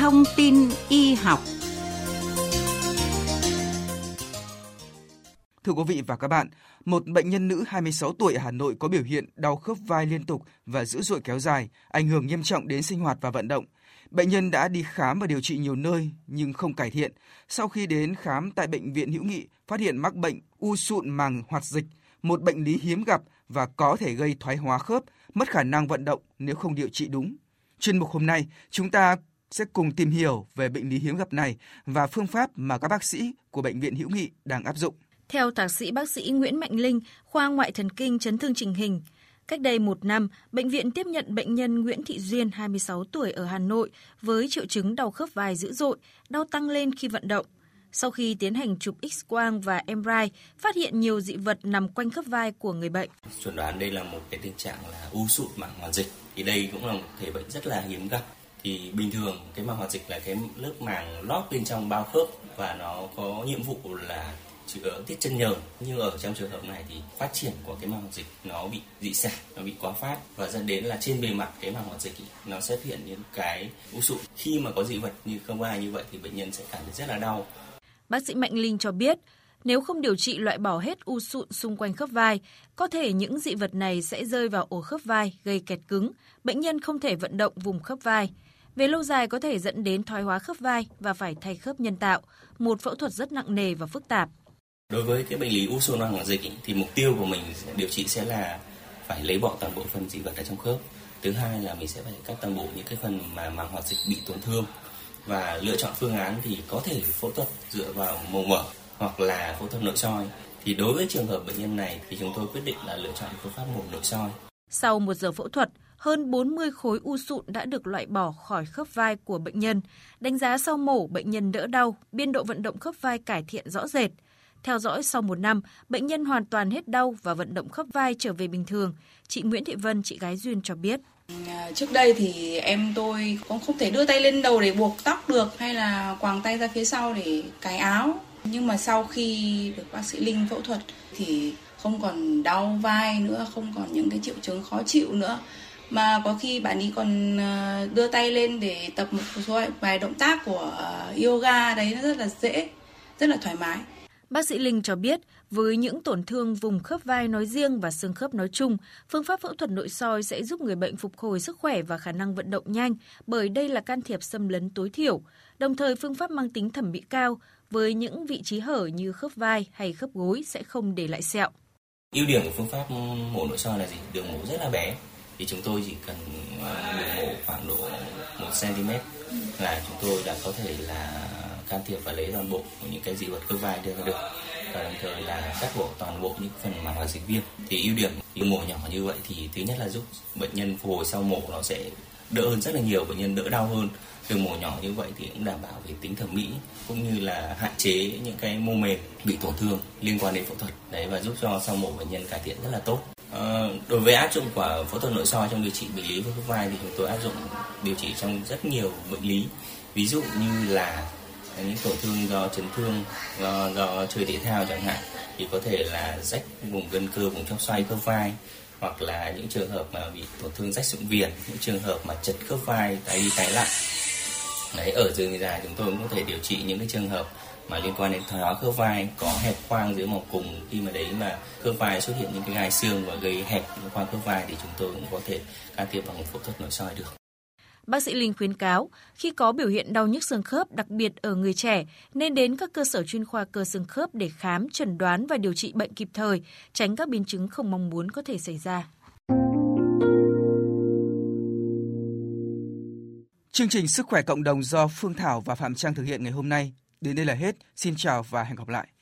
Thông tin y học. Thưa quý vị và các bạn, một bệnh nhân nữ 26 tuổi ở Hà Nội có biểu hiện đau khớp vai liên tục và dữ dội kéo dài, ảnh hưởng nghiêm trọng đến sinh hoạt và vận động. Bệnh nhân đã đi khám và điều trị nhiều nơi nhưng không cải thiện. Sau khi đến khám tại Bệnh viện Hữu Nghị, phát hiện mắc bệnh u sụn màng hoạt dịch, một bệnh lý hiếm gặp và có thể gây thoái hóa khớp, mất khả năng vận động nếu không điều trị đúng. Chuyên mục hôm nay, chúng ta sẽ cùng tìm hiểu về bệnh lý hiếm gặp này và phương pháp mà các bác sĩ của Bệnh viện Hữu Nghị đang áp dụng. Theo thạc sĩ bác sĩ Nguyễn Mạnh Linh, khoa ngoại thần kinh chấn thương chỉnh hình, cách đây 1 năm, bệnh viện tiếp nhận bệnh nhân Nguyễn Thị Duyên, 26 tuổi ở Hà Nội với triệu chứng đau khớp vai dữ dội, đau tăng lên khi vận động. Sau khi tiến hành chụp X-quang và MRI, phát hiện nhiều dị vật nằm quanh khớp vai của người bệnh. Chuẩn đoán đây là một cái tình trạng là u sụn màng hoạt dịch. Thì đây cũng là một thể bệnh rất là hiếm gặp. Thì bình thường cái màng hoạt dịch là cái lớp màng lót bên trong bao khớp và nó có nhiệm vụ là chữa tiết chân nhờn. Nhưng ở trong trường hợp này thì phát triển của cái màng hoạt dịch nó bị dị sản, nó bị quá phát và dẫn đến là trên bề mặt cái màng hoạt dịch nó sẽ hiện những cái u sụn. Khi mà có dị vật như khớp vai như vậy thì bệnh nhân sẽ cảm thấy rất là đau. Bác sĩ Mạnh Linh cho biết, nếu không điều trị loại bỏ hết u sụn xung quanh khớp vai, có thể những dị vật này sẽ rơi vào ổ khớp vai gây kẹt cứng, bệnh nhân không thể vận động vùng khớp vai. Về lâu dài có thể dẫn đến thoái hóa khớp vai và phải thay khớp nhân tạo, một phẫu thuật rất nặng nề và phức tạp. Đối với cái bệnh lý u sụn màng hoạt dịch thì mục tiêu của mình điều trị sẽ là phải lấy bỏ toàn bộ phần dị vật ở trong khớp. Thứ hai là mình sẽ phải cắt toàn bộ những cái phần mà màng hoạt dịch bị tổn thương. Và lựa chọn phương án thì có thể phẫu thuật dựa vào mổ mở hoặc là phẫu thuật nội soi. Thì đối với trường hợp bệnh nhân này thì chúng tôi quyết định là lựa chọn phương pháp mổ nội soi. Sau 1 giờ phẫu thuật, hơn 40 khối u sụn đã được loại bỏ khỏi khớp vai của bệnh nhân. Đánh giá sau mổ, bệnh nhân đỡ đau, biên độ vận động khớp vai cải thiện rõ rệt. Theo dõi sau 1 năm, bệnh nhân hoàn toàn hết đau và vận động khớp vai trở về bình thường. Chị Nguyễn Thị Vân, chị gái Duyên cho biết. Trước đây thì em tôi cũng không thể đưa tay lên đầu để buộc tóc được hay là quàng tay ra phía sau để cài áo. Nhưng mà sau khi được bác sĩ Linh phẫu thuật thì không còn đau vai nữa, không còn những cái triệu chứng khó chịu nữa. Mà có khi bạn ấy còn đưa tay lên để tập một số vài động tác của yoga đấy, nó rất là dễ, rất là thoải mái. Bác sĩ Linh cho biết, với những tổn thương vùng khớp vai nói riêng và xương khớp nói chung, phương pháp phẫu thuật nội soi sẽ giúp người bệnh phục hồi sức khỏe và khả năng vận động nhanh, bởi đây là can thiệp xâm lấn tối thiểu. Đồng thời, phương pháp mang tính thẩm mỹ cao, với những vị trí hở như khớp vai hay khớp gối sẽ không để lại sẹo. Ưu điểm của phương pháp mổ nội soi là gì? Đường mổ rất là bé. Thì chúng tôi chỉ cần đường mổ khoảng độ 1 cm là chúng tôi đã có thể là can thiệp và lấy toàn bộ những cái dị vật khớp vai đưa ra được, và đồng thời là cắt bỏ toàn bộ những phần màng hoạt dịch viêm. Thì ưu điểm đường mổ nhỏ như vậy thì thứ nhất là giúp bệnh nhân phục hồi sau mổ nó sẽ đỡ hơn rất là nhiều, bệnh nhân đỡ đau hơn. Đường mổ nhỏ như vậy thì cũng đảm bảo về tính thẩm mỹ cũng như là hạn chế những cái mô mềm bị tổn thương liên quan đến phẫu thuật đấy, và giúp cho sau mổ bệnh nhân cải thiện rất là tốt. Đối với áp dụng của phẫu thuật nội soi trong điều trị bệnh lý khớp vai thì chúng tôi áp dụng điều trị trong rất nhiều bệnh lý, ví dụ như là những tổn thương do chấn thương do chơi thể thao chẳng hạn, thì có thể là rách vùng gân cơ, vùng chóp xoay khớp vai, hoặc là những trường hợp mà bị tổn thương rách sụn viền, những trường hợp mà chật khớp vai tái đi tái lại. Đấy, ở đường dài chúng tôi cũng có thể điều trị những cái trường hợp mà liên quan đến thoái hóa khớp vai, có hẹp khoang dưới mỏng cùng, khi mà đấy mà khớp vai xuất hiện những cái gai xương và gây hẹp khoang khớp vai thì chúng tôi cũng có thể can thiệp bằng một phẫu thuật nội soi được. Bác sĩ Linh khuyến cáo, khi có biểu hiện đau nhức xương khớp, đặc biệt ở người trẻ, nên đến các cơ sở chuyên khoa cơ xương khớp để khám, chẩn đoán và điều trị bệnh kịp thời, tránh các biến chứng không mong muốn có thể xảy ra. Chương trình Sức khỏe cộng đồng do Phương Thảo và Phạm Trang thực hiện ngày hôm nay đến đây là hết. Xin chào và hẹn gặp lại.